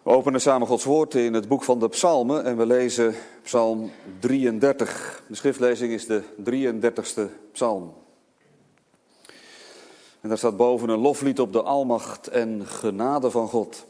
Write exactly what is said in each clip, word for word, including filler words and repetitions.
We openen samen Gods woord in het boek van de Psalmen en we lezen Psalm drieëndertig. De schriftlezing is de drieëndertigste psalm. En daar staat boven een loflied op de almacht en genade van God.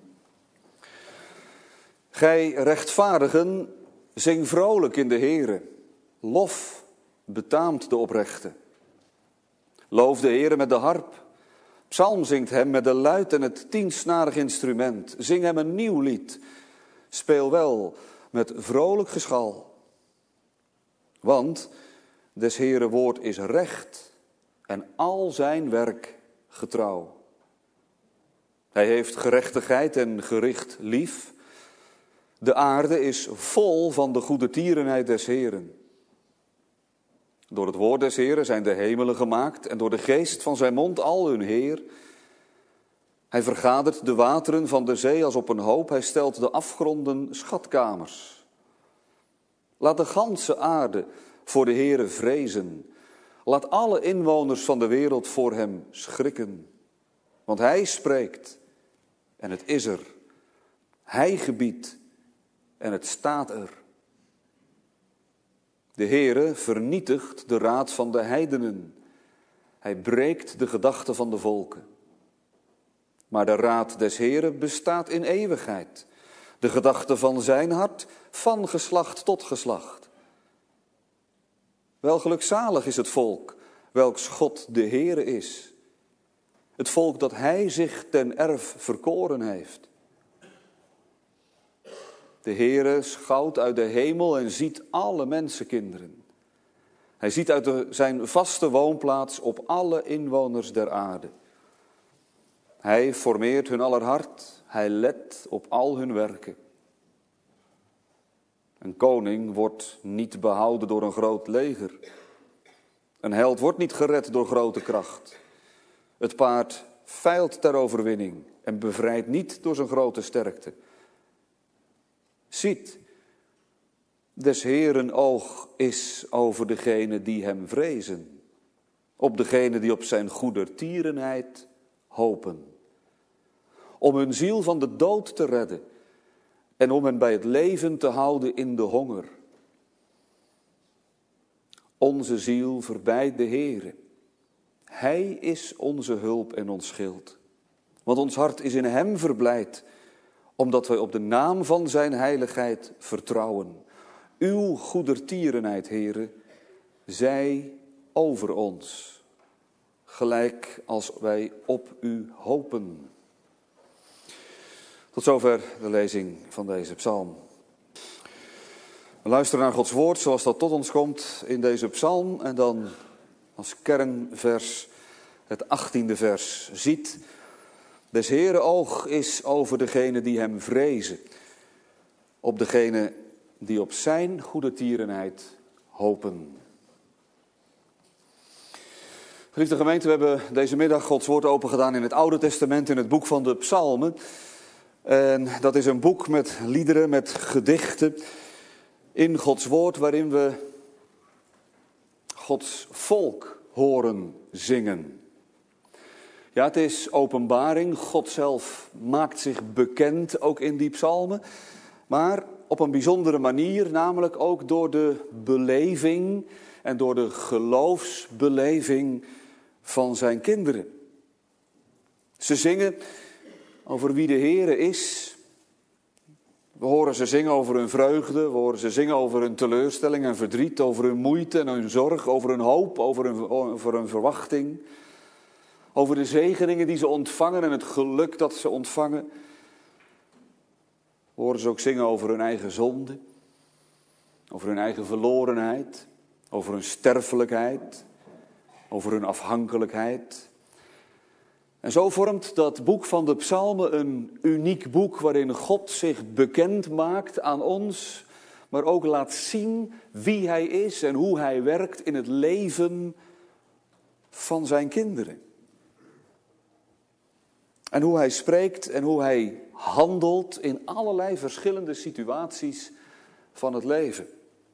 Gij rechtvaardigen, zing vrolijk in de Heere. Lof betaamt de oprechte. Loof de Heere met de harp. Psalm zingt hem met de luit en het tiensnarig instrument. Zing hem een nieuw lied. Speel wel met vrolijk geschal. Want des Heere woord is recht en al zijn werk getrouw. Hij heeft gerechtigheid en gericht lief. De aarde is vol van de goedertierenheid des Heeren. Door het woord des Heeren zijn de hemelen gemaakt en door de geest van zijn mond al hun Heer. Hij vergadert de wateren van de zee als op een hoop. Hij stelt de afgronden schatkamers. Laat de ganse aarde voor de Heere vrezen. Laat alle inwoners van de wereld voor hem schrikken. Want hij spreekt en het is er. Hij gebiedt en het staat er. De Heere vernietigt de raad van de heidenen. Hij breekt de gedachten van de volken. Maar de raad des Heeren bestaat in eeuwigheid. De gedachten van zijn hart van geslacht tot geslacht. Wel gelukzalig is het volk, welks God de Heere is. Het volk dat hij zich ten erf verkoren heeft. De Heere schouwt uit de hemel en ziet alle mensenkinderen. Hij ziet uit de, zijn vaste woonplaats op alle inwoners der aarde. Hij formeert hun aller hart, hij let op al hun werken. Een koning wordt niet behouden door een groot leger. Een held wordt niet gered door grote kracht. Het paard veilt ter overwinning en bevrijdt niet door zijn grote sterkte. Ziet, des Heeren oog is over degenen die hem vrezen, op degenen die op zijn goedertierenheid hopen, om hun ziel van de dood te redden en om hen bij het leven te houden in de honger. Onze ziel verbijt de Heere. Hij is onze hulp en ons schild, want ons hart is in hem verblijd, omdat wij op de naam van zijn heiligheid vertrouwen. Uw goedertierenheid, Heere, zij over ons, gelijk als wij op u hopen. Tot zover de lezing van deze psalm. We luisteren naar Gods woord zoals dat tot ons komt in deze psalm. En dan als kernvers het achttiende vers. Ziet, des Heere oog is over degenen die hem vrezen, op degenen die op zijn goedertierenheid hopen. Geliefde gemeente, we hebben deze middag Gods woord opengedaan in het Oude Testament, in het boek van de Psalmen. En dat is een boek met liederen, met gedichten in Gods woord, waarin we Gods volk horen zingen. Ja, het is openbaring. God zelf maakt zich bekend ook in die psalmen. Maar op een bijzondere manier, namelijk ook door de beleving en door de geloofsbeleving van zijn kinderen. Ze zingen over wie de Heere is. We horen ze zingen over hun vreugde, we horen ze zingen over hun teleurstelling en verdriet, over hun moeite en hun zorg, over hun hoop, over hun, over hun verwachting. Over de zegeningen die ze ontvangen en het geluk dat ze ontvangen. We horen ze ook zingen over hun eigen zonde. Over hun eigen verlorenheid. Over hun sterfelijkheid. Over hun afhankelijkheid. En zo vormt dat boek van de Psalmen een uniek boek waarin God zich bekend maakt aan ons. Maar ook laat zien wie hij is en hoe hij werkt in het leven van zijn kinderen. En hoe hij spreekt en hoe hij handelt in allerlei verschillende situaties van het leven.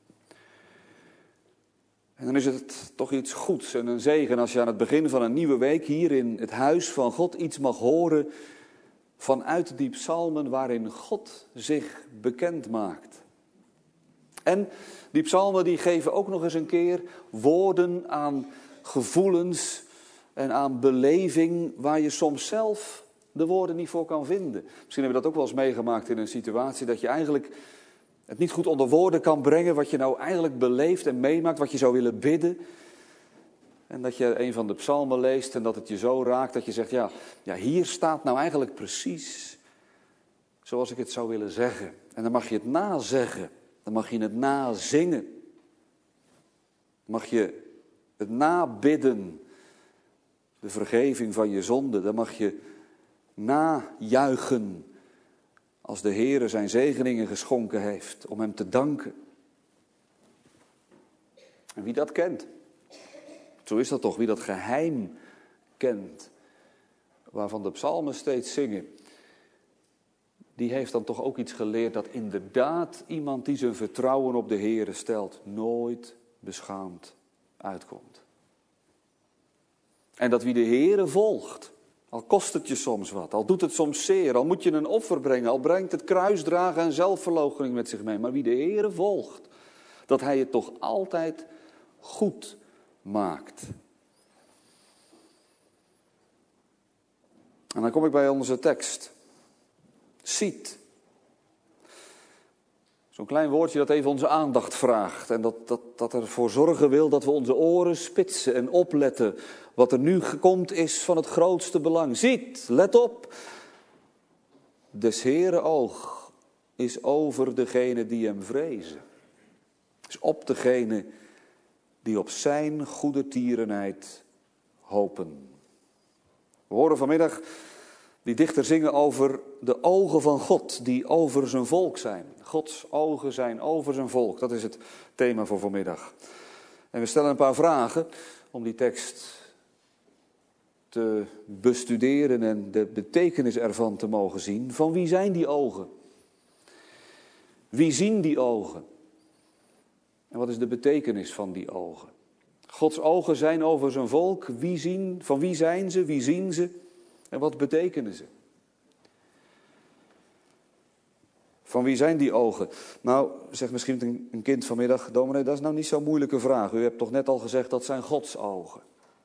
En dan is het toch iets goeds en een zegen als je aan het begin van een nieuwe week hier in het huis van God iets mag horen vanuit die psalmen waarin God zich bekend maakt. En die psalmen die geven ook nog eens een keer woorden aan gevoelens en aan beleving waar je soms zelf de woorden niet voor kan vinden. Misschien hebben we dat ook wel eens meegemaakt in een situatie dat je eigenlijk het niet goed onder woorden kan brengen wat je nou eigenlijk beleeft en meemaakt, wat je zou willen bidden. En dat je een van de psalmen leest en dat het je zo raakt dat je zegt, ja, ja, hier staat nou eigenlijk precies zoals ik het zou willen zeggen. En dan mag je het nazeggen, dan mag je het nazingen. Mag je het nabidden, de vergeving van je zonde, dan mag je najuichen als de Heere zijn zegeningen geschonken heeft, om hem te danken. En wie dat kent, zo is dat toch, wie dat geheim kent, waarvan de psalmen steeds zingen, die heeft dan toch ook iets geleerd dat inderdaad iemand die zijn vertrouwen op de Heere stelt, nooit beschaamd uitkomt. En dat wie de Heere volgt, al kost het je soms wat, al doet het soms zeer, al moet je een offer brengen, al brengt het kruisdragen en zelfverloochening met zich mee, maar wie de Heere volgt, dat hij het toch altijd goed maakt. En dan kom ik bij onze tekst. Ziet. Zo'n klein woordje dat even onze aandacht vraagt. En dat, dat, dat ervoor zorgen wil dat we onze oren spitsen en opletten. Wat er nu komt is van het grootste belang. Ziet, let op. Des Heere oog is over degene die hem vrezen. Is op degene die op zijn goedertierenheid hopen. We horen vanmiddag die dichter zingen over de ogen van God die over zijn volk zijn. Gods ogen zijn over zijn volk. Dat is het thema voor vanmiddag. En we stellen een paar vragen om die tekst te bestuderen en de betekenis ervan te mogen zien. Van wie zijn die ogen? Wie zien die ogen? En wat is de betekenis van die ogen? Gods ogen zijn over zijn volk. Wie zien, van wie zijn ze? Wie zien ze? En wat betekenen ze? Van wie zijn die ogen? Nou, zegt misschien een kind vanmiddag, dominee, dat is nou niet zo'n moeilijke vraag. U hebt toch net al gezegd, dat zijn Gods ogen.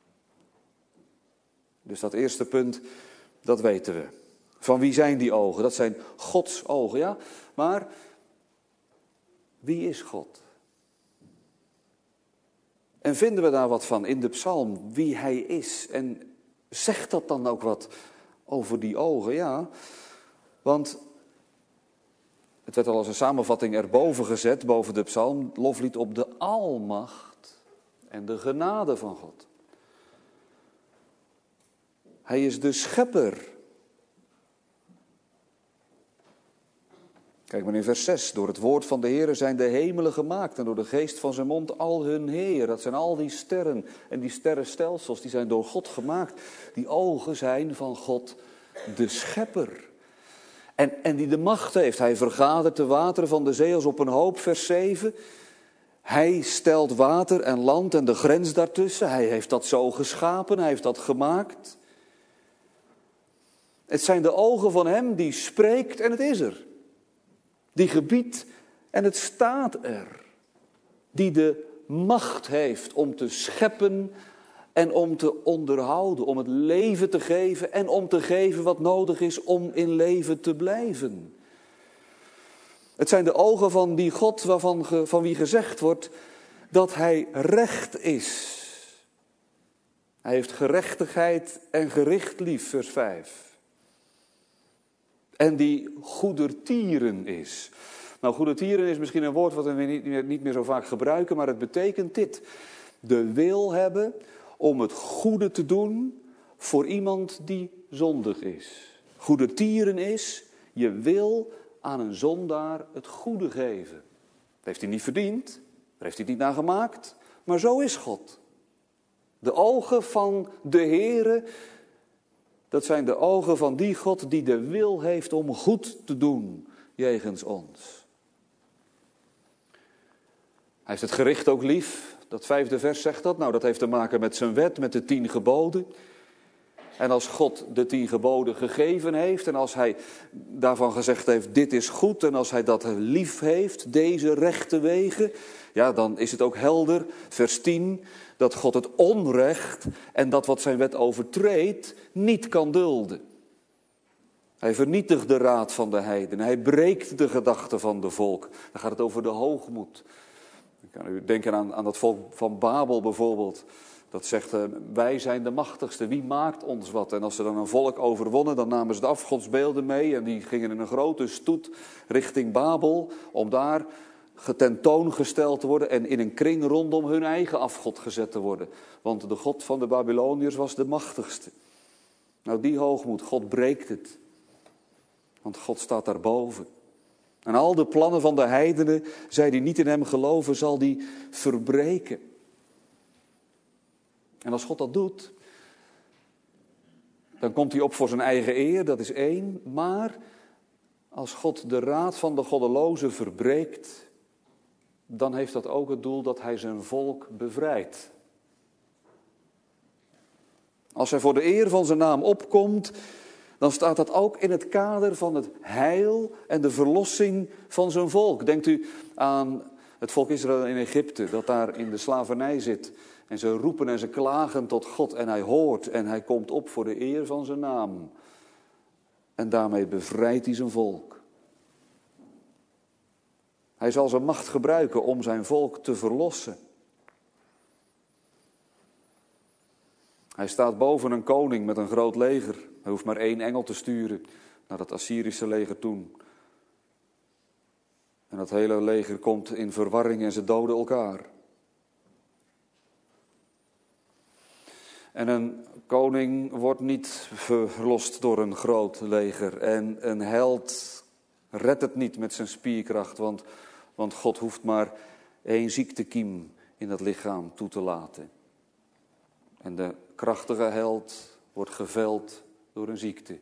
Dus dat eerste punt, dat weten we. Van wie zijn die ogen? Dat zijn Gods ogen, ja. Maar wie is God? En vinden we daar wat van in de psalm, wie hij is? En zegt dat dan ook wat over die ogen? Ja, want het werd al als een samenvatting erboven gezet, boven de psalm, loflied op de almacht en de genade van God. Hij is de schepper. Kijk maar in vers zes. Door het woord van de Heere zijn de hemelen gemaakt en door de geest van zijn mond al hun Heer. Dat zijn al die sterren en die sterrenstelsels, die zijn door God gemaakt. Die ogen zijn van God, de schepper. En, en die de macht heeft. Hij vergadert de wateren van de zee als op een hoop, vers zeven. Hij stelt water en land en de grens daartussen. Hij heeft dat zo geschapen, hij heeft dat gemaakt. Het zijn de ogen van hem die spreekt en het is er. Die gebiedt en het staat er. Die de macht heeft om te scheppen en om te onderhouden. Om het leven te geven en om te geven wat nodig is om in leven te blijven. Het zijn de ogen van die God waarvan van wie gezegd wordt dat hij recht is. Hij heeft gerechtigheid en gericht lief, vers vijf. En die goedertieren is. Nou, goedertieren is misschien een woord wat we niet meer, niet meer zo vaak gebruiken, maar het betekent dit. De wil hebben om het goede te doen voor iemand die zondig is. Goedertieren is, je wil aan een zondaar het goede geven. Dat heeft hij niet verdiend, daar heeft hij het niet naar gemaakt, maar zo is God. De ogen van de Heere, dat zijn de ogen van die God die de wil heeft om goed te doen jegens ons. Hij heeft het gericht ook lief. Dat vijfde vers zegt dat. Nou, dat heeft te maken met zijn wet, met de tien geboden. En als God de tien geboden gegeven heeft en als hij daarvan gezegd heeft, dit is goed. En als hij dat lief heeft, deze rechte wegen, ja, dan is het ook helder, vers tien, dat God het onrecht en dat wat zijn wet overtreedt, niet kan dulden. Hij vernietigt de raad van de heiden, hij breekt de gedachten van de volk. Dan gaat het over de hoogmoed. Dan kan u denken aan, aan dat volk van Babel bijvoorbeeld. Dat zegt, uh, wij zijn de machtigste, wie maakt ons wat? En als ze dan een volk overwonnen, dan namen ze de afgodsbeelden mee en die gingen in een grote stoet richting Babel, om daar tentoongesteld te worden en in een kring rondom hun eigen afgod gezet te worden. Want de god van de Babyloniërs was de machtigste. Nou, die hoogmoed, God breekt het. Want God staat daarboven. En al de plannen van de heidenen, zij die niet in hem geloven, zal die verbreken. En als God dat doet, dan komt hij op voor zijn eigen eer, dat is één. Maar als God de raad van de goddelozen verbreekt, dan heeft dat ook het doel dat hij zijn volk bevrijdt. Als hij voor de eer van zijn naam opkomt, dan staat dat ook in het kader van het heil en de verlossing van zijn volk. Denkt u aan het volk Israël in Egypte, dat daar in de slavernij zit. En ze roepen en ze klagen tot God en hij hoort en hij komt op voor de eer van zijn naam. En daarmee bevrijdt hij zijn volk. Hij zal zijn macht gebruiken om zijn volk te verlossen. Hij staat boven een koning met een groot leger. Hij hoeft maar één engel te sturen naar dat Assyrische leger toen. En dat hele leger komt in verwarring en ze doden elkaar. En een koning wordt niet verlost door een groot leger. En een held redt het niet met zijn spierkracht. Want, want God hoeft maar één ziektekiem in dat lichaam toe te laten. En de krachtige held wordt geveld door een ziekte.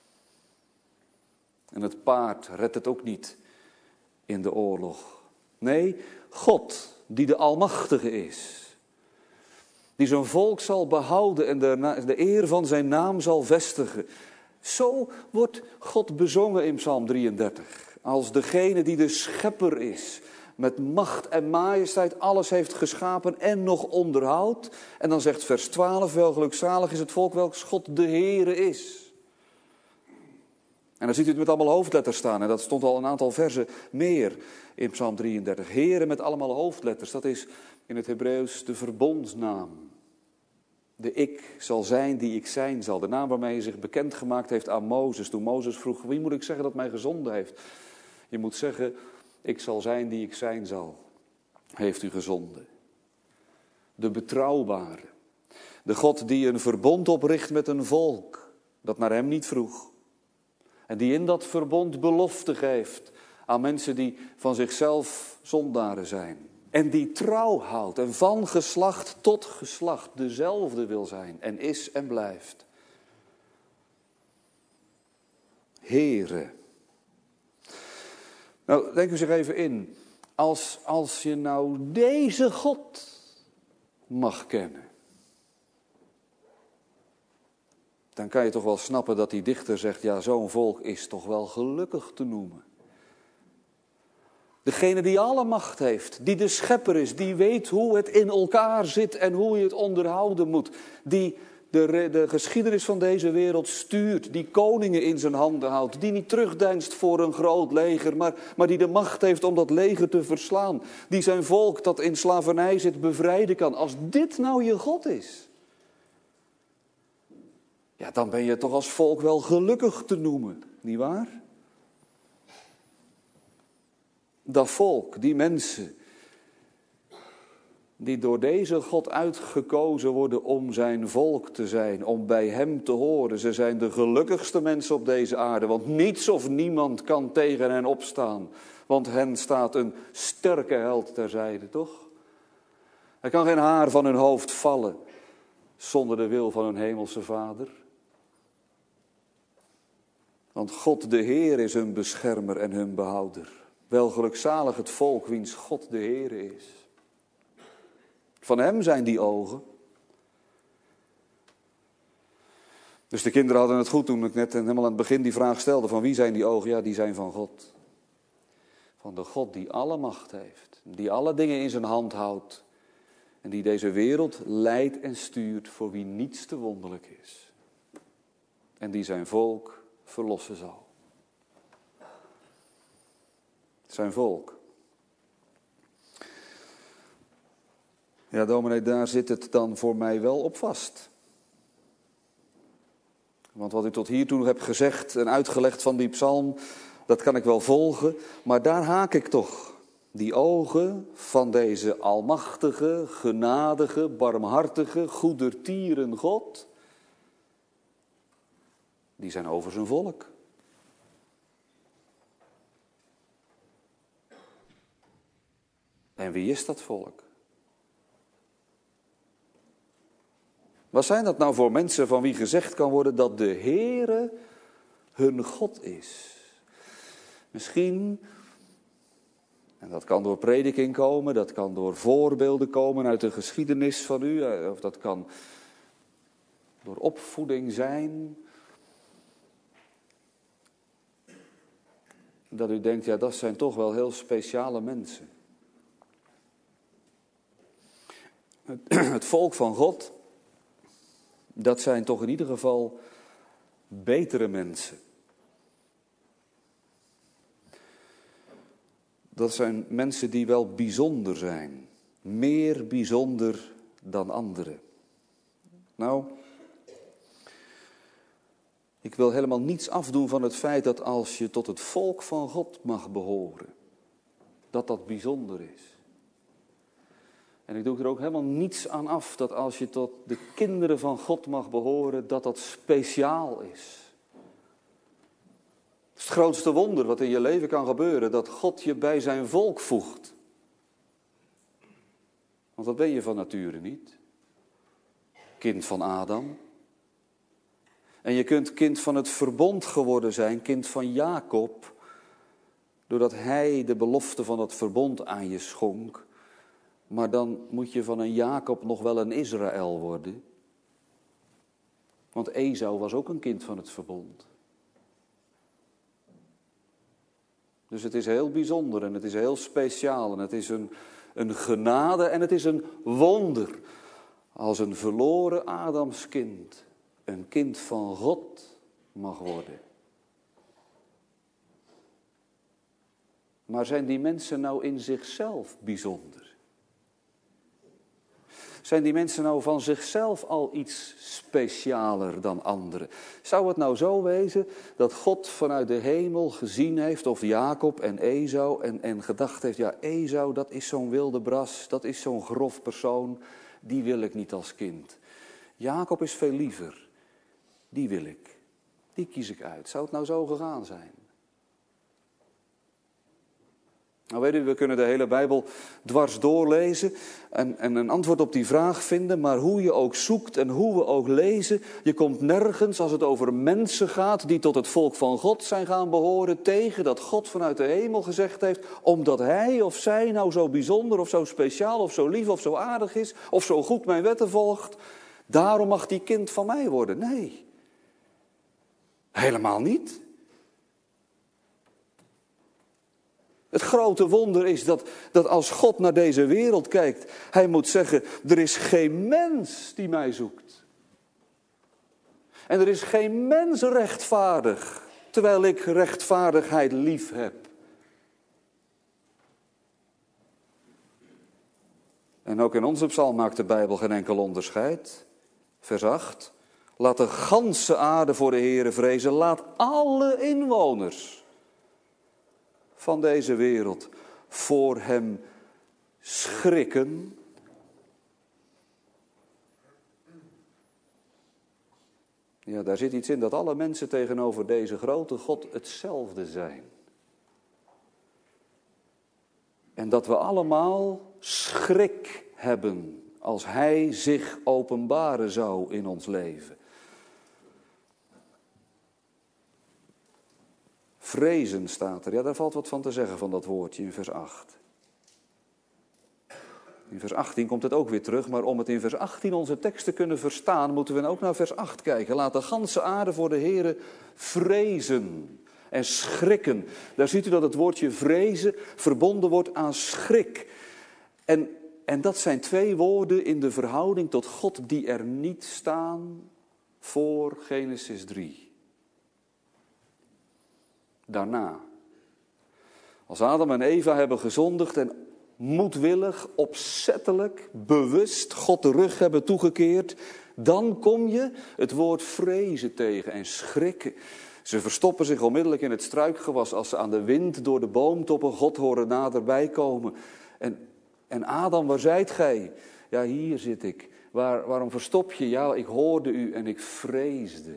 En het paard redt het ook niet in de oorlog. Nee, God, die de Almachtige is. Die zijn volk zal behouden en de, de eer van zijn naam zal vestigen. Zo wordt God bezongen in Psalm drieëndertig. Als degene die de schepper is. Met macht en majesteit alles heeft geschapen en nog onderhoudt. En dan zegt vers twaalf, wel gelukzalig is het volk welks God de Heere is. En dan ziet u het met allemaal hoofdletters staan. En dat stond al een aantal versen meer in Psalm drieëndertig. Heere met allemaal hoofdletters, dat is in het Hebreeuws de verbondsnaam. De ik zal zijn die ik zijn zal. De naam waarmee hij zich bekendgemaakt heeft aan Mozes. Toen Mozes vroeg, wie moet ik zeggen dat mij gezonden heeft? Je moet zeggen, ik zal zijn die ik zijn zal. Heeft u gezonden. De betrouwbare. De God die een verbond opricht met een volk. Dat naar hem niet vroeg. En die in dat verbond belofte geeft aan mensen die van zichzelf zondaren zijn. En die trouw houdt en van geslacht tot geslacht dezelfde wil zijn en is en blijft. Heere. Nou, denk u zich even in. Als, als je nou deze God mag kennen. Dan kan je toch wel snappen dat die dichter zegt, ja, zo'n volk is toch wel gelukkig te noemen. Degene die alle macht heeft, die de schepper is, die weet hoe het in elkaar zit en hoe je het onderhouden moet. Die de, de geschiedenis van deze wereld stuurt, die koningen in zijn handen houdt. Die niet terugdeinst voor een groot leger, maar, maar die de macht heeft om dat leger te verslaan. Die zijn volk dat in slavernij zit bevrijden kan. Als dit nou je God is, ja, dan ben je toch als volk wel gelukkig te noemen, nietwaar? Dat volk, die mensen, die door deze God uitgekozen worden om zijn volk te zijn, om bij hem te horen. Ze zijn de gelukkigste mensen op deze aarde, want niets of niemand kan tegen hen opstaan. Want hen staat een sterke held terzijde, toch? Er kan geen haar van hun hoofd vallen zonder de wil van hun hemelse Vader. Want God de Heer is hun beschermer en hun behouder. Wel gelukzalig het volk wiens God de Heer is. Van hem zijn die ogen. Dus de kinderen hadden het goed toen ik net helemaal aan het begin die vraag stelde. Van wie zijn die ogen? Ja, die zijn van God. Van de God die alle macht heeft. Die alle dingen in zijn hand houdt. En die deze wereld leidt en stuurt voor wie niets te wonderlijk is. En die zijn volk verlossen zal. Zijn volk. Ja, dominee, daar zit het dan voor mij wel op vast. Want wat ik tot hiertoe heb gezegd en uitgelegd van die psalm, dat kan ik wel volgen, maar daar haak ik toch. Die ogen van deze almachtige, genadige, barmhartige, goedertieren God, die zijn over zijn volk. En wie is dat volk? Wat zijn dat nou voor mensen van wie gezegd kan worden dat de Heere hun God is? Misschien, en dat kan door prediking komen, dat kan door voorbeelden komen uit de geschiedenis van u, of dat kan door opvoeding zijn. Dat u denkt, ja, dat zijn toch wel heel speciale mensen. Het, het volk van God, dat zijn toch in ieder geval betere mensen. Dat zijn mensen die wel bijzonder zijn. Meer bijzonder dan anderen. Nou, ik wil helemaal niets afdoen van het feit dat als je tot het volk van God mag behoren, dat dat bijzonder is. En ik doe er ook helemaal niets aan af dat als je tot de kinderen van God mag behoren, dat dat speciaal is. Het is het grootste wonder wat in je leven kan gebeuren, dat God je bij zijn volk voegt. Want dat ben je van nature niet. Kind van Adam. En je kunt kind van het verbond geworden zijn, kind van Jacob, doordat hij de belofte van het verbond aan je schonk. Maar dan moet je van een Jacob nog wel een Israël worden. Want Esau was ook een kind van het verbond. Dus het is heel bijzonder en het is heel speciaal en het is een, een genade en het is een wonder. Als een verloren Adamskind een kind van God mag worden. Maar zijn die mensen nou in zichzelf bijzonder? Zijn die mensen nou van zichzelf al iets specialer dan anderen? Zou het nou zo wezen dat God vanuit de hemel gezien heeft, of Jacob en Esau, en, en gedacht heeft, ja, Esau, dat is zo'n wilde bras, dat is zo'n grof persoon, die wil ik niet als kind. Jacob is veel liever, die wil ik, die kies ik uit. Zou het nou zo gegaan zijn? Nou weet u, we kunnen de hele Bijbel dwars doorlezen en, en een antwoord op die vraag vinden. Maar hoe je ook zoekt en hoe we ook lezen, je komt nergens als het over mensen gaat die tot het volk van God zijn gaan behoren, tegen dat God vanuit de hemel gezegd heeft, omdat hij of zij nou zo bijzonder of zo speciaal of zo lief of zo aardig is of zo goed mijn wetten volgt, daarom mag die kind van mij worden. Nee, helemaal niet. Het grote wonder is dat, dat als God naar deze wereld kijkt, hij moet zeggen, er is geen mens die mij zoekt. En er is geen mens rechtvaardig, terwijl ik rechtvaardigheid lief heb. En ook in onze psalm maakt de Bijbel geen enkel onderscheid. Vers acht, laat de ganse aarde voor de Heere vrezen, laat alle inwoners van deze wereld voor hem schrikken. Ja, daar zit iets in dat alle mensen tegenover deze grote God hetzelfde zijn. En dat we allemaal schrik hebben als hij zich openbaren zou in ons leven. Vrezen staat er. Ja, daar valt wat van te zeggen van dat woordje in vers acht. In vers achttien komt het ook weer terug, maar om het in vers achttien onze tekst te kunnen verstaan, moeten we ook naar vers acht kijken. Laat de ganse aarde voor de Heere vrezen en schrikken. Daar ziet u dat het woordje vrezen verbonden wordt aan schrik. En, en dat zijn twee woorden in de verhouding tot God die er niet staan voor Genesis drie. Daarna, als Adam en Eva hebben gezondigd en moedwillig, opzettelijk, bewust God de rug hebben toegekeerd, dan kom je het woord vrezen tegen en schrikken. Ze verstoppen zich onmiddellijk in het struikgewas als ze aan de wind door de boomtoppen God horen naderbij komen. En, en Adam, waar zijt gij? Ja, hier zit ik. Waar, waarom verstop je? Ja, ik hoorde u en ik vreesde.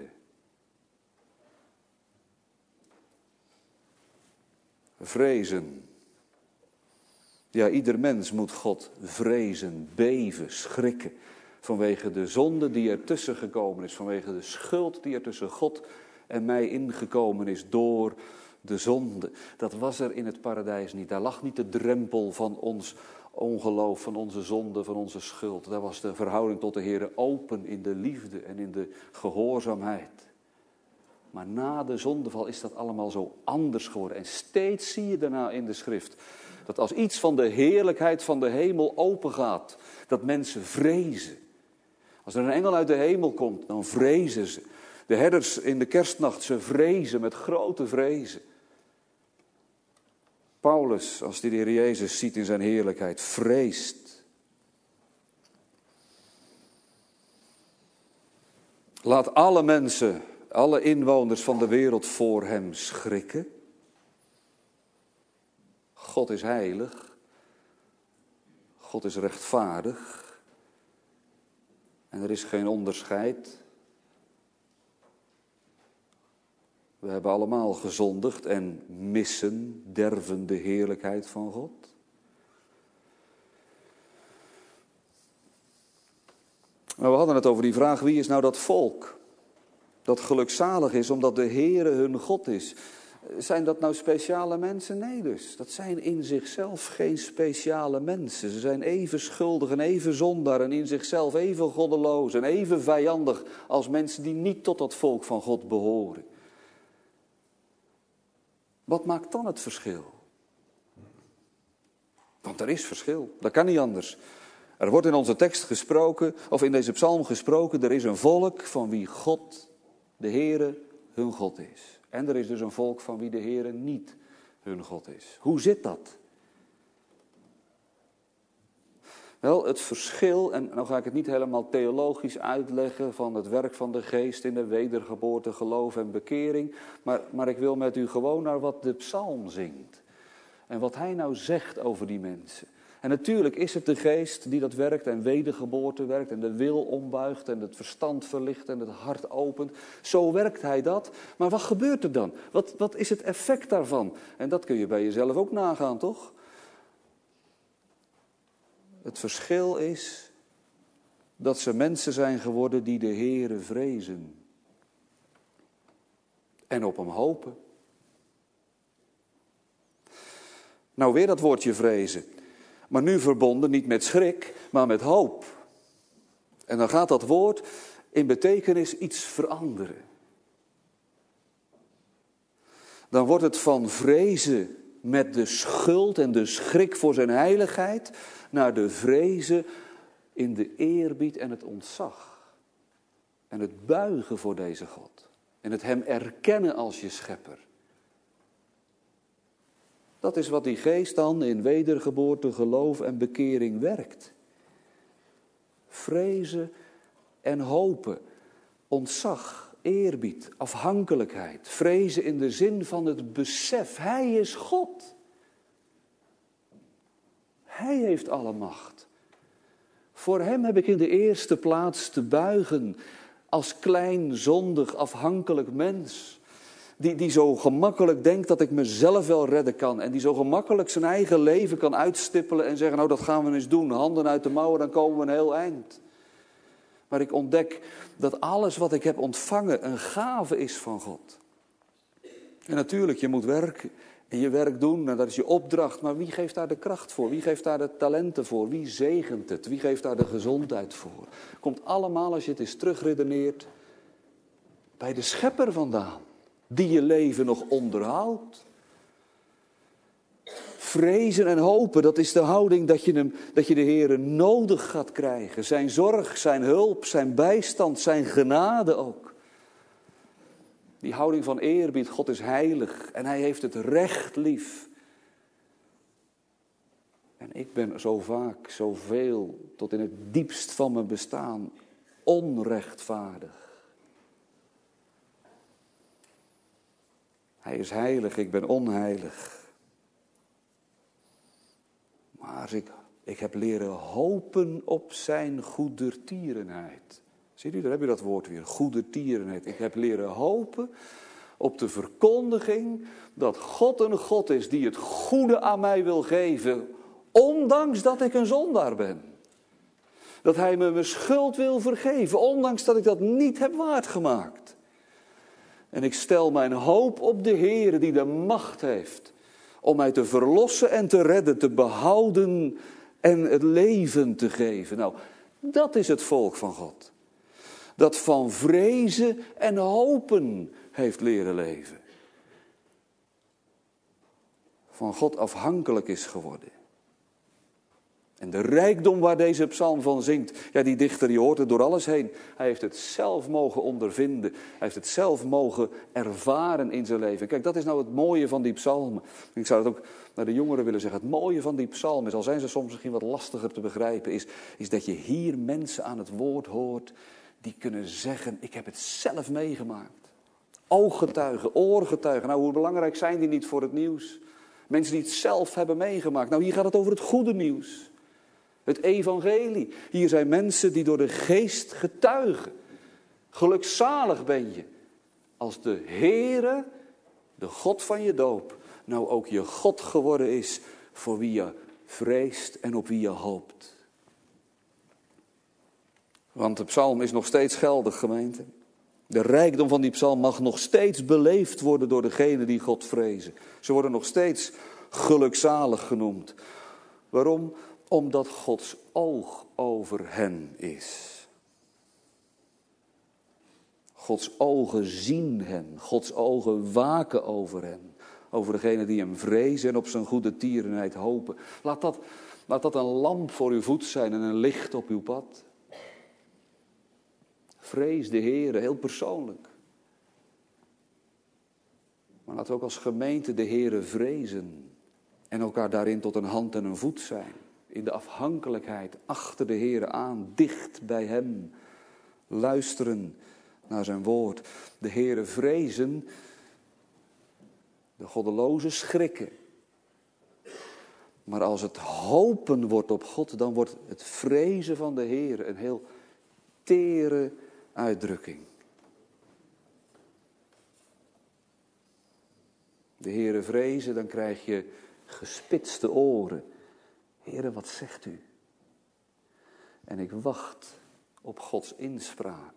Vrezen. Ja, ieder mens moet God vrezen, beven, schrikken. Vanwege de zonde die er tussen gekomen is. Vanwege de schuld die er tussen God en mij ingekomen is door de zonde. Dat was er in het paradijs niet. Daar lag niet de drempel van ons ongeloof, van onze zonde, van onze schuld. Daar was de verhouding tot de Heer open in de liefde en in de gehoorzaamheid. Maar na de zondeval is dat allemaal zo anders geworden. En steeds zie je daarna in de schrift dat als iets van de heerlijkheid van de hemel opengaat, dat mensen vrezen. Als er een engel uit de hemel komt, dan vrezen ze. De herders in de kerstnacht, ze vrezen met grote vrezen. Paulus, als hij de Heer Jezus ziet in zijn heerlijkheid, vreest. Laat alle mensen, alle inwoners van de wereld voor hem schrikken. God is heilig. God is rechtvaardig. En er is geen onderscheid. We hebben allemaal gezondigd en missen, derven de heerlijkheid van God. Maar we hadden het over die vraag, wie is nou dat volk dat gelukzalig is omdat de Heere hun God is? Zijn dat nou speciale mensen? Nee dus. Dat zijn in zichzelf geen speciale mensen. Ze zijn even schuldig en even zondaar en in zichzelf even goddeloos en even vijandig als mensen die niet tot dat volk van God behoren. Wat maakt dan het verschil? Want er is verschil, dat kan niet anders. Er wordt in onze tekst gesproken, of in deze psalm gesproken, er is een volk van wie God, de Heere, hun God is. En er is dus een volk van wie de Heere niet hun God is. Hoe zit dat? Wel, het verschil, en nou ga ik het niet helemaal theologisch uitleggen van het werk van de geest in de wedergeboorte, geloof en bekering, maar, maar ik wil met u gewoon naar wat de psalm zingt. En wat hij nou zegt over die mensen. En natuurlijk is het de geest die dat werkt en wedergeboorte werkt en de wil ombuigt en het verstand verlicht en het hart opent. Zo werkt hij dat. Maar wat gebeurt er dan? Wat, wat is het effect daarvan? En dat kun je bij jezelf ook nagaan, toch? Het verschil is dat ze mensen zijn geworden die de Heere vrezen. En op hem hopen. Nou, weer dat woordje vrezen. Maar nu verbonden niet met schrik, maar met hoop. En dan gaat dat woord in betekenis iets veranderen. Dan wordt het van vrezen met de schuld en de schrik voor zijn heiligheid, naar de vrezen in de eerbied en het ontzag. En het buigen voor deze God. En het hem erkennen als je schepper. Dat is wat die geest dan in wedergeboorte, geloof en bekering werkt. Vrezen en hopen, ontzag, eerbied, afhankelijkheid. Vrezen in de zin van het besef, hij is God. Hij heeft alle macht. Voor hem heb ik in de eerste plaats te buigen als klein, zondig, afhankelijk mens. Die, die zo gemakkelijk denkt dat ik mezelf wel redden kan. En die zo gemakkelijk zijn eigen leven kan uitstippelen en zeggen, nou dat gaan we eens doen. Handen uit de mouwen, dan komen we een heel eind. Maar ik ontdek dat alles wat ik heb ontvangen een gave is van God. En natuurlijk, je moet werken. En je werk doen, en dat is je opdracht. Maar wie geeft daar de kracht voor? Wie geeft daar de talenten voor? Wie zegent het? Wie geeft daar de gezondheid voor? Komt allemaal, als je het eens terugredeneert, bij de schepper vandaan. Die je leven nog onderhoudt. Vrezen en hopen, dat is de houding dat je, hem, dat je de Heere nodig gaat krijgen. Zijn zorg, zijn hulp, zijn bijstand, zijn genade ook. Die houding van eerbied, God is heilig en hij heeft het recht lief. En ik ben zo vaak, zoveel, tot in het diepst van mijn bestaan, onrechtvaardig. Hij is heilig, ik ben onheilig. Maar ik, ik heb leren hopen op zijn goedertierenheid. Ziet u, daar heb je dat woord weer, goedertierenheid. Ik heb leren hopen op de verkondiging dat God een God is die het goede aan mij wil geven, ondanks dat ik een zondaar ben. Dat hij me mijn schuld wil vergeven, ondanks dat ik dat niet heb waardgemaakt. En ik stel mijn hoop op de Heere die de macht heeft om mij te verlossen en te redden, te behouden en het leven te geven. Nou, dat is het volk van God. Dat van vrezen en hopen heeft leren leven. Van God afhankelijk is geworden. En de rijkdom waar deze psalm van zingt, ja, die dichter die hoort het door alles heen. Hij heeft het zelf mogen ondervinden. Hij heeft het zelf mogen ervaren in zijn leven. Kijk, dat is nou het mooie van die psalmen. Ik zou het ook naar de jongeren willen zeggen. Het mooie van die psalmen, al zijn ze soms misschien wat lastiger te begrijpen, is, is dat je hier mensen aan het woord hoort die kunnen zeggen, ik heb het zelf meegemaakt. Ooggetuigen, oorgetuigen. Nou, hoe belangrijk zijn die niet voor het nieuws? Mensen die het zelf hebben meegemaakt. Nou, hier gaat het over het goede nieuws. Het evangelie. Hier zijn mensen die door de geest getuigen. Gelukzalig ben je. Als de Heere, de God van je doop, nou ook je God geworden is voor wie je vreest en op wie je hoopt. Want de psalm is nog steeds geldig, gemeente. De rijkdom van die psalm mag nog steeds beleefd worden door degenen die God vrezen. Ze worden nog steeds gelukzalig genoemd. Waarom? Omdat Gods oog over hen is. Gods ogen zien hen. Gods ogen waken over hen. Over degenen die hem vrezen en op zijn goede tierenheid hopen. Laat dat, laat dat een lamp voor uw voet zijn en een licht op uw pad. Vrees de Heere, heel persoonlijk. Maar laten we ook als gemeente de Heere vrezen. En elkaar daarin tot een hand en een voet zijn. In de afhankelijkheid, achter de Heere aan, dicht bij hem. Luisteren naar zijn woord. De Heere vrezen, de goddelozen schrikken. Maar als het hopen wordt op God, dan wordt het vrezen van de Heere een heel tere uitdrukking. De Heere vrezen, dan krijg je gespitste oren. Heere, wat zegt u? En ik wacht op Gods inspraak.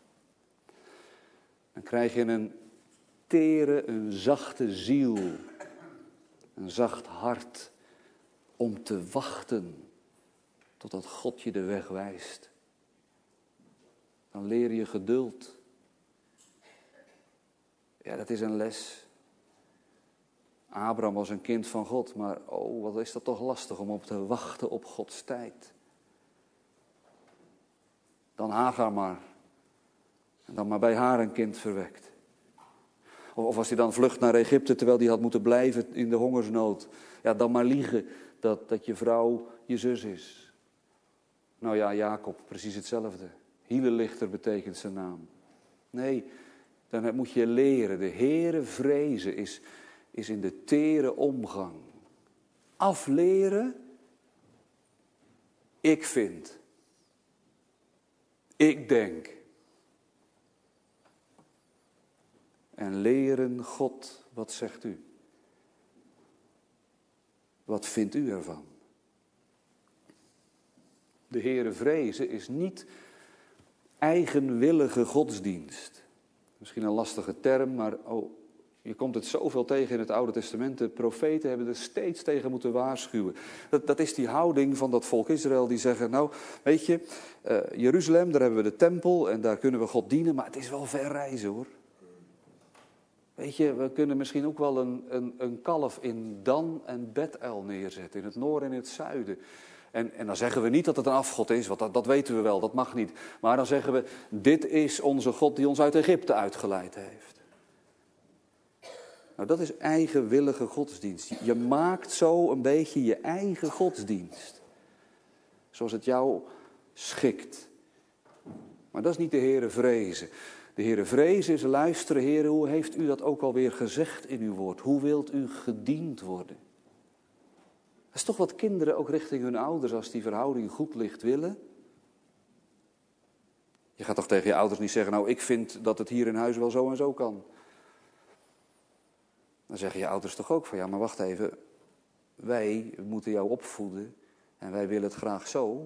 Dan krijg je een tere, een zachte ziel. Een zacht hart om te wachten totdat God je de weg wijst. Dan leer je geduld. Ja, dat is een les. Abraham was een kind van God, maar oh, wat is dat toch lastig om op te wachten op Gods tijd. Dan Hagar maar. En dan maar bij haar een kind verwekt. Of als hij dan vlucht naar Egypte terwijl hij had moeten blijven in de hongersnood. Ja, dan maar liegen dat, dat je vrouw je zus is. Nou ja, Jacob, precies hetzelfde. Hielenlichter betekent zijn naam. Nee, dan moet je leren. De Heere vrezen is, is in de tere omgang. Afleren, ik vind. Ik denk. En leren, God, wat zegt u? Wat vindt u ervan? De Heere vrezen is niet eigenwillige godsdienst. Misschien een lastige term, maar oh, Je komt het zoveel tegen in het Oude Testament. De profeten hebben er steeds tegen moeten waarschuwen. Dat, dat is die houding van dat volk Israël die zeggen, nou weet je, uh, Jeruzalem, daar hebben we de tempel en daar kunnen we God dienen, maar het is wel ver reizen hoor. Weet je, we kunnen misschien ook wel een, een, een kalf in Dan en Bethel neerzetten, in het noorden en in het zuiden. En, en dan zeggen we niet dat het een afgod is, want dat, dat weten we wel, dat mag niet. Maar dan zeggen we, dit is onze God die ons uit Egypte uitgeleid heeft. Nou, dat is eigenwillige godsdienst. Je maakt zo een beetje je eigen godsdienst. Zoals het jou schikt. Maar dat is niet de Heere vrezen. De Heere vrezen is luisteren, Heere, hoe heeft u dat ook alweer gezegd in uw woord? Hoe wilt u gediend worden? Dat is toch wat kinderen ook richting hun ouders, als die verhouding goed ligt, willen? Je gaat toch tegen je ouders niet zeggen, nou ik vind dat het hier in huis wel zo en zo kan. Dan zeggen je ouders toch ook van, ja maar wacht even, wij moeten jou opvoeden en wij willen het graag zo.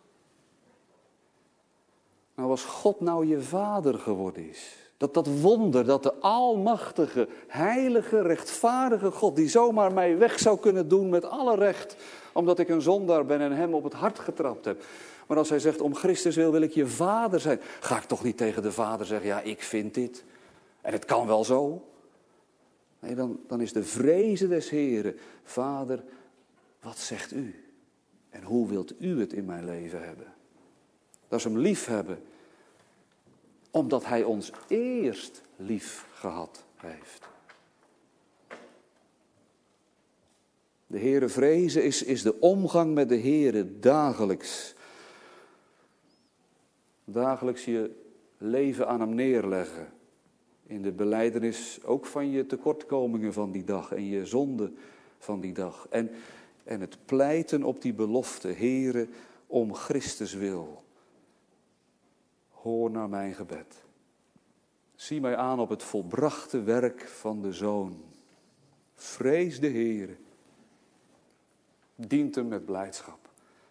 Nou als God nou je vader geworden is, dat dat wonder, dat de almachtige, heilige, rechtvaardige God, die zomaar mij weg zou kunnen doen met alle recht, omdat ik een zondaar ben en hem op het hart getrapt heb. Maar als hij zegt, om Christus wil, wil ik je vader zijn, ga ik toch niet tegen de vader zeggen, ja ik vind dit en het kan wel zo. Nee, dan, dan is de vrezen des Heren, Vader, wat zegt u? En hoe wilt u het in mijn leven hebben? Dat is hem lief hebben, omdat hij ons eerst lief gehad heeft. De Heere vrezen is, is de omgang met de Heere dagelijks. Dagelijks je leven aan hem neerleggen. In de belijdenis ook van je tekortkomingen van die dag en je zonde van die dag. En, en het pleiten op die belofte, Heere, om Christus wil. Hoor naar mijn gebed. Zie mij aan op het volbrachte werk van de Zoon. Vrees de Heere. Dient hem met blijdschap.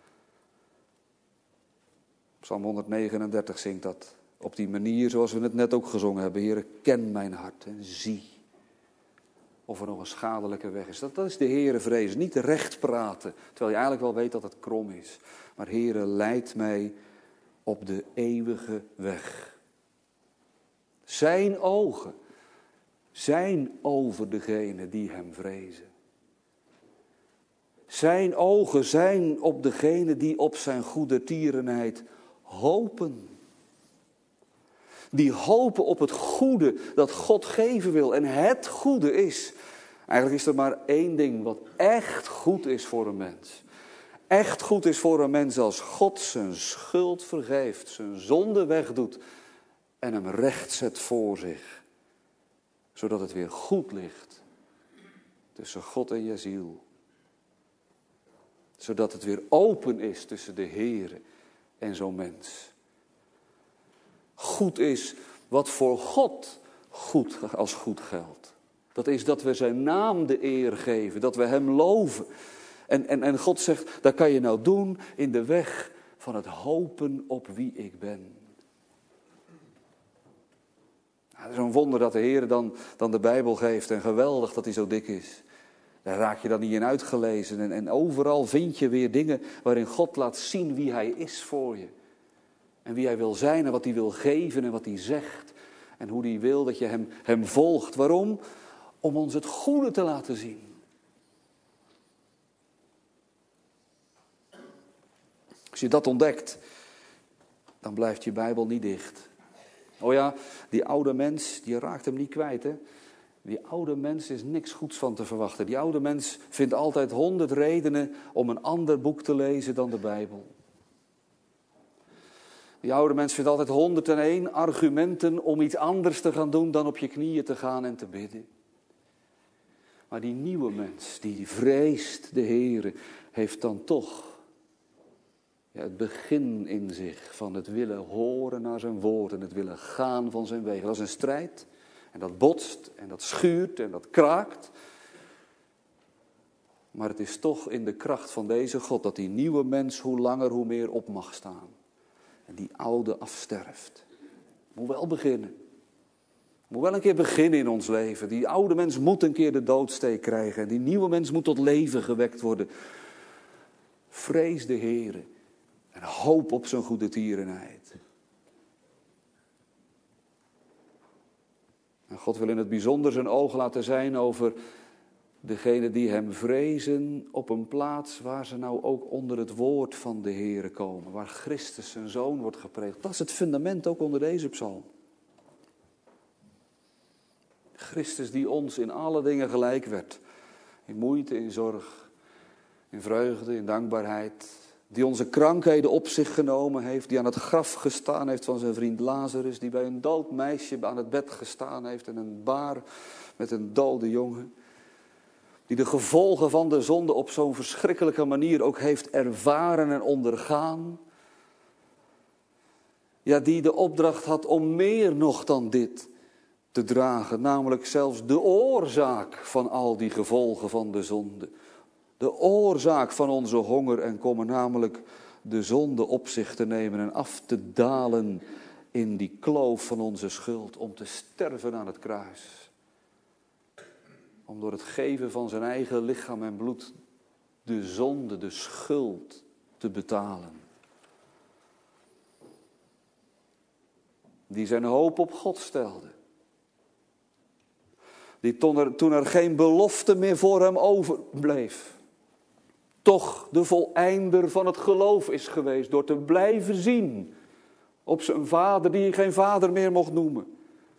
Psalm honderdnegenendertig zingt dat. Op die manier zoals we het net ook gezongen hebben. Heere, ken mijn hart en zie of er nog een schadelijke weg is. Dat, dat is de Heere vrees. Niet recht praten, terwijl je eigenlijk wel weet dat het krom is. Maar Heere, leid mij op de eeuwige weg. Zijn ogen zijn over degene die hem vrezen. Zijn ogen zijn op degene die op zijn goedertierenheid hopen. Die hopen op het goede dat God geven wil. En het goede is, eigenlijk is er maar één ding wat echt goed is voor een mens. Echt goed is voor een mens als God zijn schuld vergeeft, zijn zonde wegdoet en hem recht zet voor zich. Zodat het weer goed ligt tussen God en je ziel. Zodat het weer open is tussen de Heere en zo'n mens. Goed is wat voor God goed als goed geldt. Dat is dat we zijn naam de eer geven, dat we hem loven. En, en, en God zegt, dat kan je nou doen in de weg van het hopen op wie ik ben. Nou, het is een wonder dat de Heer dan, dan de Bijbel geeft en geweldig dat hij zo dik is. Daar raak je dan niet in uitgelezen en, en overal vind je weer dingen waarin God laat zien wie hij is voor je. En wie hij wil zijn en wat hij wil geven en wat hij zegt. En hoe hij wil dat je hem, hem volgt. Waarom? Om ons het goede te laten zien. Als je dat ontdekt, dan blijft je Bijbel niet dicht. Oh ja, die oude mens, die raakt hem niet kwijt, hè. Die oude mens is niks goeds van te verwachten. Die oude mens vindt altijd honderd redenen om een ander boek te lezen dan de Bijbel. Die oude mens vindt altijd honderd en één argumenten om iets anders te gaan doen dan op je knieën te gaan en te bidden. Maar die nieuwe mens, die vreest de Heere, heeft dan toch ja, het begin in zich van het willen horen naar zijn woord en het willen gaan van zijn wegen. Dat is een strijd en dat botst en dat schuurt en dat kraakt. Maar het is toch in de kracht van deze God dat die nieuwe mens hoe langer hoe meer op mag staan. En die oude afsterft. Moet wel beginnen. Moet wel een keer beginnen in ons leven. Die oude mens moet een keer de doodsteek krijgen. En die nieuwe mens moet tot leven gewekt worden. Vrees de Heere en hoop op zijn goede tierenheid. En God wil in het bijzonder zijn oog laten zijn over degenen die hem vrezen op een plaats waar ze nou ook onder het woord van de Heere komen. Waar Christus zijn Zoon wordt gepredigd. Dat is het fundament ook onder deze psalm. Christus die ons in alle dingen gelijk werd. In moeite, in zorg, in vreugde, in dankbaarheid. Die onze krankheden op zich genomen heeft. Die aan het graf gestaan heeft van zijn vriend Lazarus. Die bij een dood meisje aan het bed gestaan heeft. En een baar met een dode jongen. Die de gevolgen van de zonde op zo'n verschrikkelijke manier ook heeft ervaren en ondergaan. Ja, die de opdracht had om meer nog dan dit te dragen. Namelijk zelfs de oorzaak van al die gevolgen van de zonde. De oorzaak van onze honger en kommer, namelijk de zonde op zich te nemen en af te dalen in die kloof van onze schuld. Om te sterven aan het kruis. Om door het geven van zijn eigen lichaam en bloed de zonde, de schuld te betalen. Die zijn hoop op God stelde. Die toen er, toen er geen belofte meer voor hem overbleef, toch de voleinder van het geloof is geweest door te blijven zien op zijn vader die hij geen vader meer mocht noemen.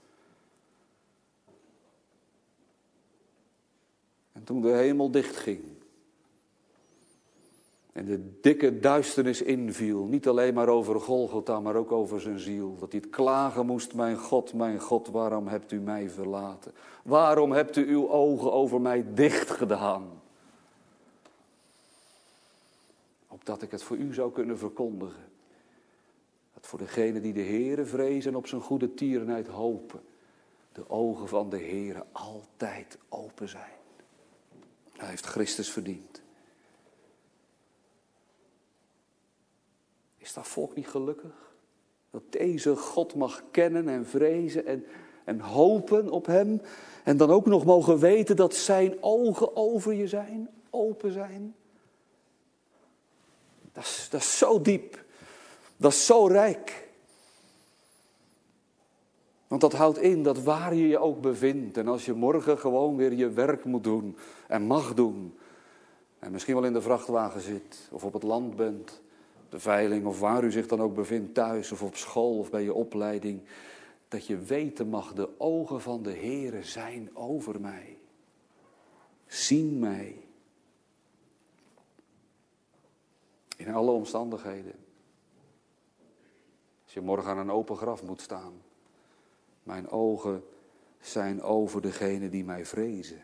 En toen de hemel dichtging en de dikke duisternis inviel, niet alleen maar over Golgotha, maar ook over zijn ziel. Dat hij het klagen moest, mijn God, mijn God, waarom hebt u mij verlaten? Waarom hebt u uw ogen over mij dicht gedaan? Opdat ik het voor u zou kunnen verkondigen. Dat voor degenen die de Heere vrezen en op zijn goede tierenheid hopen, de ogen van de Heere altijd open zijn. Hij heeft Christus verdiend. Is dat volk niet gelukkig? Dat deze God mag kennen en vrezen en, en hopen op hem. En dan ook nog mogen weten dat zijn ogen over je zijn, open zijn. Dat is, dat is zo diep. Dat is zo rijk. Want dat houdt in dat waar je je ook bevindt. En als je morgen gewoon weer je werk moet doen en mag doen. En misschien wel in de vrachtwagen zit of op het land bent. De veiling of waar u zich dan ook bevindt, thuis of op school of bij je opleiding. Dat je weten mag, de ogen van de Heere zijn over mij. Zien mij. In alle omstandigheden. Als je morgen aan een open graf moet staan. Mijn ogen zijn over degenen die mij vrezen.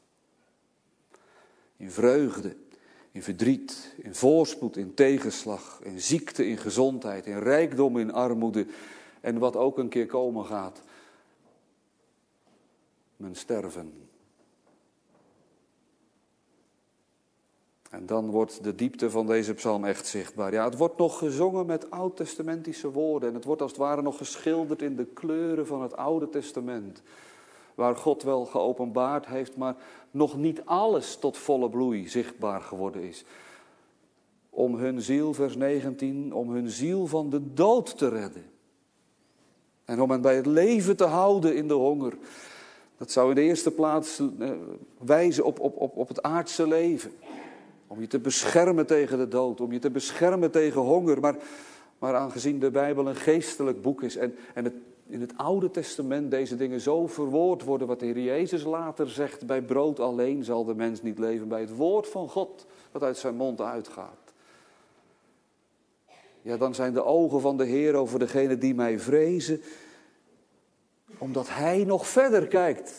In vreugde, in verdriet, in voorspoed, in tegenslag, in ziekte, in gezondheid, in rijkdom, in armoede. En wat ook een keer komen gaat. Mijn sterven. En dan wordt de diepte van deze psalm echt zichtbaar. Ja, het wordt nog gezongen met oud-testamentische woorden. En het wordt als het ware nog geschilderd in de kleuren van het Oude Testament. Waar God wel geopenbaard heeft, maar nog niet alles tot volle bloei zichtbaar geworden is. Om hun ziel, vers negentien, om hun ziel van de dood te redden. En om hen bij het leven te houden in de honger. Dat zou in de eerste plaats wijzen op, op, op, op het aardse leven. Om je te beschermen tegen de dood, om je te beschermen tegen honger. Maar, maar aangezien de Bijbel een geestelijk boek is en, en het, in het Oude Testament deze dingen zo verwoord worden, wat de Heer Jezus later zegt, bij brood alleen zal de mens niet leven, bij het woord van God dat uit zijn mond uitgaat. Ja, dan zijn de ogen van de Heer over degenen die mij vrezen, omdat Hij nog verder kijkt.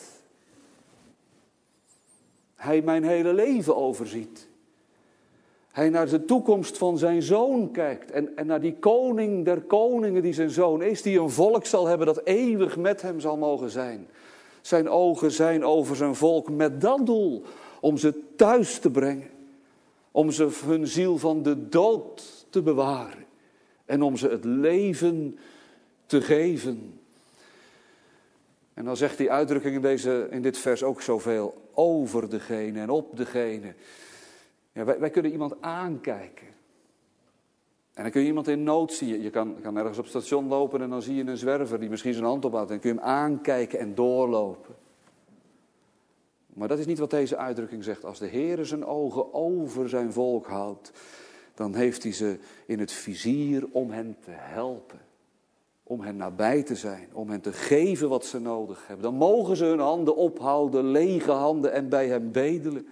Hij mijn hele leven overziet. Hij naar de toekomst van zijn zoon kijkt. En, en naar die koning der koningen die zijn zoon is. Die een volk zal hebben dat eeuwig met hem zal mogen zijn. Zijn ogen zijn over zijn volk met dat doel. Om ze thuis te brengen. Om ze hun ziel van de dood te bewaren. En om ze het leven te geven. En dan zegt die uitdrukking in, deze, in dit vers ook zoveel over degene en op degene. Ja, wij, wij kunnen iemand aankijken. En dan kun je iemand in nood zien. Je kan, kan ergens op het station lopen en dan zie je een zwerver die misschien zijn hand ophoudt. En dan kun je hem aankijken en doorlopen. Maar dat is niet wat deze uitdrukking zegt. Als de Heer zijn ogen over zijn volk houdt, dan heeft hij ze in het vizier om hen te helpen. Om hen nabij te zijn, om hen te geven wat ze nodig hebben. Dan mogen ze hun handen ophouden, lege handen, en bij hem bedelen.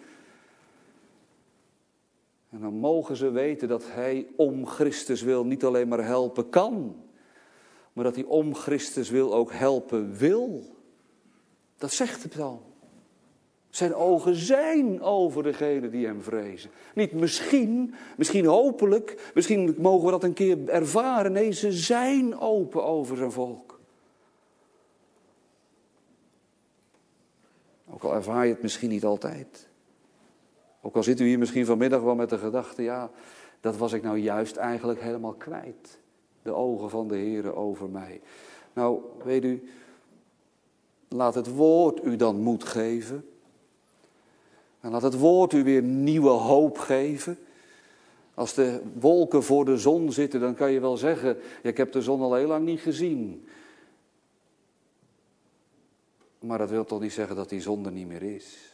En dan mogen ze weten dat hij om Christus wil niet alleen maar helpen kan, maar dat hij om Christus wil ook helpen wil. Dat zegt de psalm. Zijn ogen zijn over degenen die hem vrezen. Niet misschien, misschien hopelijk, misschien mogen we dat een keer ervaren. Nee, ze zijn open over zijn volk. Ook al ervaar je het misschien niet altijd. Ook al zit u hier misschien vanmiddag wel met de gedachte, ja, dat was ik nou juist eigenlijk helemaal kwijt. De ogen van de Heere over mij. Nou, weet u, laat het woord u dan moed geven. En laat het woord u weer nieuwe hoop geven. Als de wolken voor de zon zitten, dan kan je wel zeggen, ja, ik heb de zon al heel lang niet gezien. Maar dat wil toch niet zeggen dat die zon er niet meer is.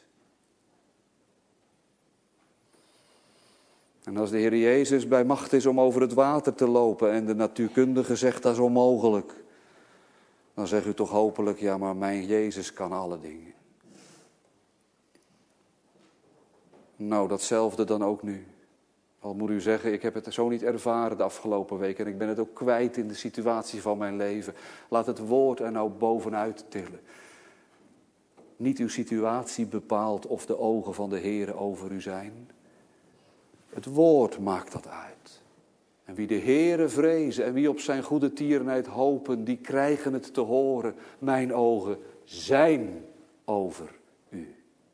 En als de Heer Jezus bij macht is om over het water te lopen en de natuurkundige zegt dat is onmogelijk, dan zegt u toch hopelijk, ja, maar mijn Jezus kan alle dingen. Nou, datzelfde dan ook nu. Al moet u zeggen, ik heb het zo niet ervaren de afgelopen week en ik ben het ook kwijt in de situatie van mijn leven. Laat het woord er nou bovenuit tillen. Niet uw situatie bepaalt of de ogen van de Heere over u zijn. Het woord maakt dat uit. En wie de Heere vrezen en wie op zijn goede tierenheid hopen, die krijgen het te horen. Mijn ogen zijn over u.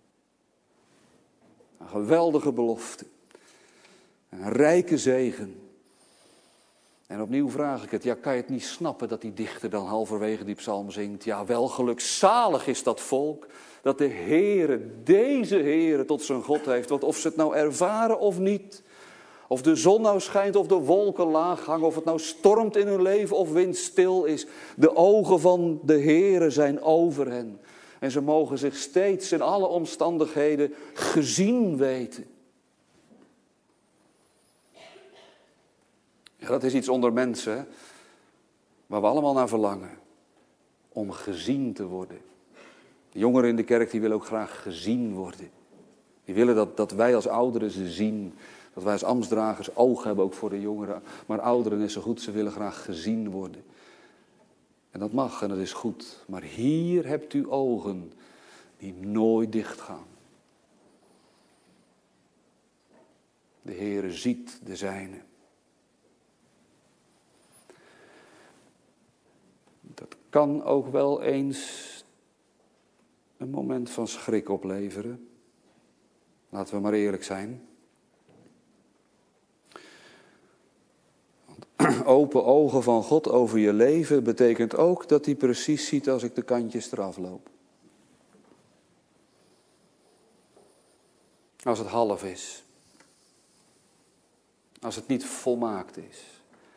Een geweldige belofte. Een rijke zegen. En opnieuw vraag ik het, ja, kan je het niet snappen dat die dichter dan halverwege die psalm zingt? Ja, wel gelukzalig is dat volk, dat de Heere, deze Heere, tot zijn God heeft. Want of ze het nou ervaren of niet, of de zon nou schijnt of de wolken laag hangen, of het nou stormt in hun leven of windstil is, de ogen van de Heere zijn over hen. En ze mogen zich steeds in alle omstandigheden gezien weten. Ja, dat is iets onder mensen, hè, waar we allemaal naar verlangen. Om gezien te worden. De jongeren in de kerk die willen ook graag gezien worden. Die willen dat, dat wij als ouderen ze zien. Dat wij als ambtsdragers oog hebben ook voor de jongeren. Maar ouderen is zo goed, ze willen graag gezien worden. En dat mag en dat is goed. Maar hier hebt u ogen die nooit dicht gaan. De Heere ziet de zijne. Dat kan ook wel eens een moment van schrik opleveren. Laten we maar eerlijk zijn. Want open ogen van God over je leven betekent ook dat hij precies ziet als ik de kantjes eraf loop. Als het half is. Als het niet volmaakt is.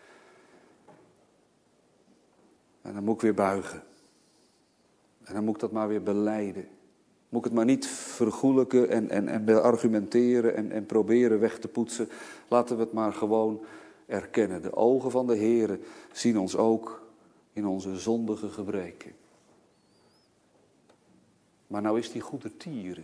En dan moet ik weer buigen. En dan moet ik dat maar weer belijden. Moet ik het maar niet vergoelijken en, en, en beargumenteren en, en proberen weg te poetsen. Laten we het maar gewoon erkennen. De ogen van de Heere zien ons ook in onze zondige gebreken. Maar nou is die goedertieren.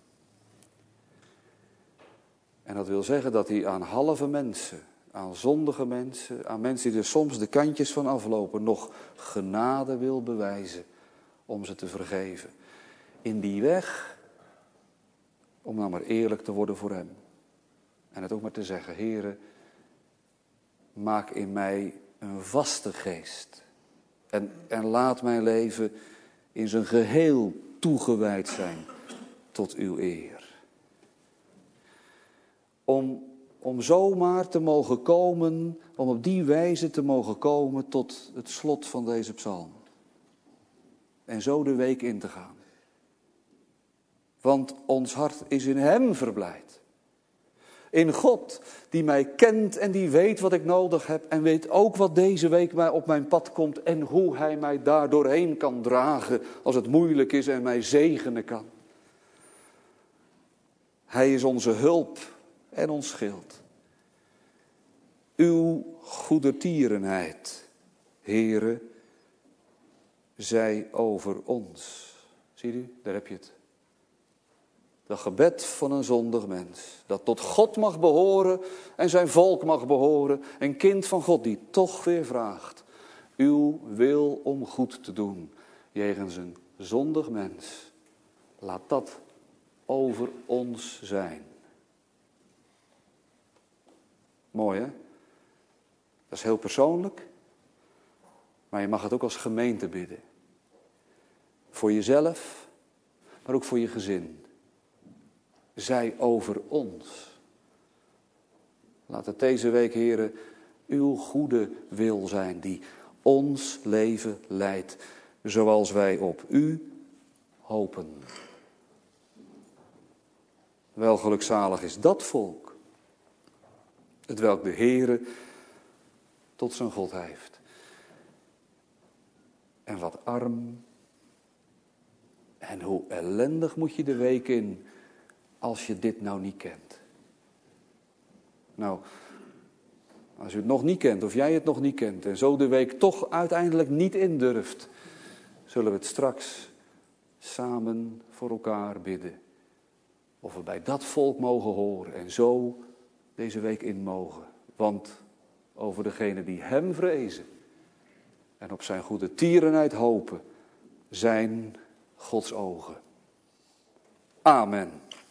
En dat wil zeggen dat hij aan halve mensen, aan zondige mensen, aan mensen die er soms de kantjes van aflopen, nog genade wil bewijzen om ze te vergeven. In die weg, om dan maar eerlijk te worden voor hem. En het ook maar te zeggen, Heere, maak in mij een vaste geest. En, en laat mijn leven in zijn geheel toegewijd zijn tot uw eer. Om, om zomaar te mogen komen, om op die wijze te mogen komen tot het slot van deze psalm. en zo de week in te gaan. Want ons hart is in hem verblijd. In God, die mij kent en die weet wat ik nodig heb. En weet ook wat deze week mij op mijn pad komt. En hoe hij mij daar doorheen kan dragen als het moeilijk is en mij zegenen kan. Hij is onze hulp en ons schild. Uw goedertierenheid, Heere, zij over ons. Zie u, daar heb je het. Dat gebed van een zondig mens, dat tot God mag behoren en zijn volk mag behoren. Een kind van God die toch weer vraagt, uw wil om goed te doen, jegens een zondig mens. Laat dat over ons zijn. Mooi hè? Dat is heel persoonlijk, maar je mag het ook als gemeente bidden. Voor jezelf, maar ook voor je gezin. Zij over ons. Laat het deze week, Heere, uw goede wil zijn die ons leven leidt, zoals wij op u hopen. Wel gelukzalig is dat volk, het welk de Heere tot zijn God heeft. En wat arm en hoe ellendig moet je de week in als je dit nou niet kent. Nou, als u het nog niet kent of jij het nog niet kent en zo de week toch uiteindelijk niet indurft, zullen we het straks samen voor elkaar bidden. Of we bij dat volk mogen horen en zo deze week in mogen. Want over degene die hem vrezen en op zijn goede tierenheid hopen, zijn Gods ogen. Amen.